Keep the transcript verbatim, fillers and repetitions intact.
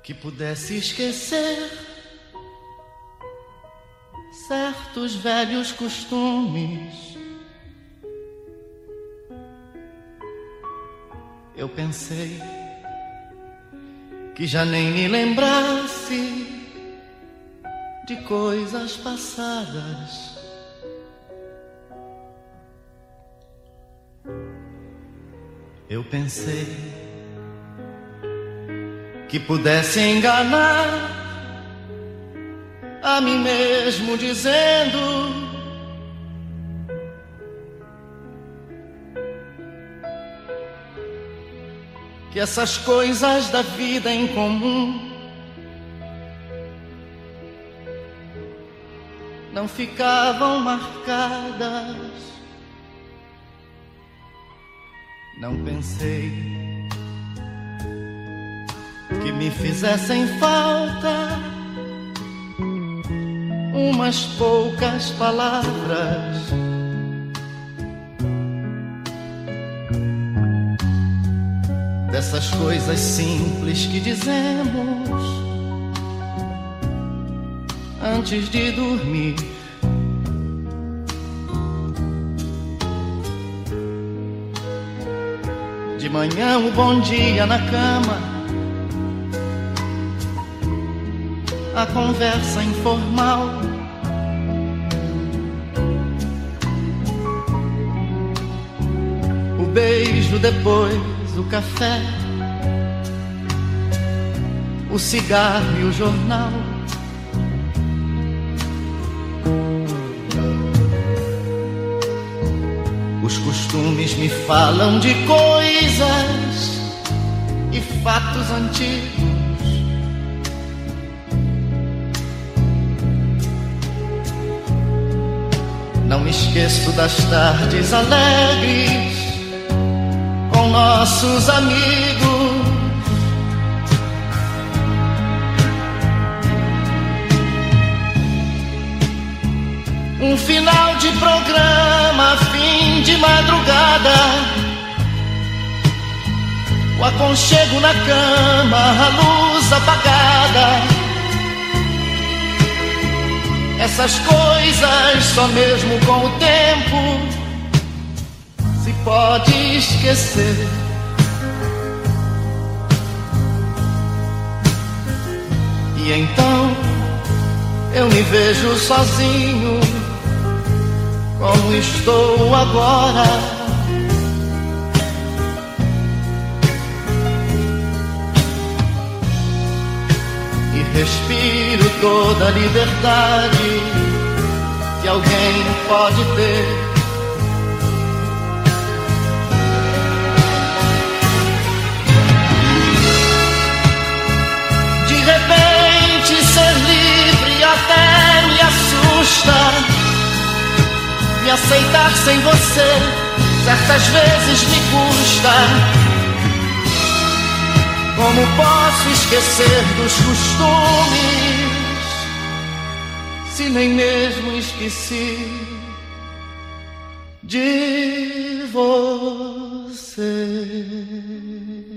que pudesse esquecer certos velhos costumes. Eu pensei que já nem me lembrasse de coisas passadas. Eu pensei que pudesse enganar a mim mesmo dizendo que essas coisas da vida em comum não ficavam marcadas. Não pensei que me fizessem falta umas poucas palavras. Dessas coisas simples que dizemos antes de dormir. De manhã o bom dia na cama, a conversa informal, o beijo depois, o café, o cigarro e o jornal. Os costumes me falam de coisas e fatos antigos. Não me esqueço das tardes alegres com nossos amigos. Um final de programa, fim de madrugada, o aconchego na cama, a luz apagada. Essas coisas só mesmo com o tempo se pode esquecer. E então eu me vejo sozinho como estou agora. E respiro toda a liberdade que alguém pode ter. De repente ser livre até me assusta. Me aceitar sem você certas vezes me custa. Como posso esquecer dos costumes se nem mesmo esqueci de você?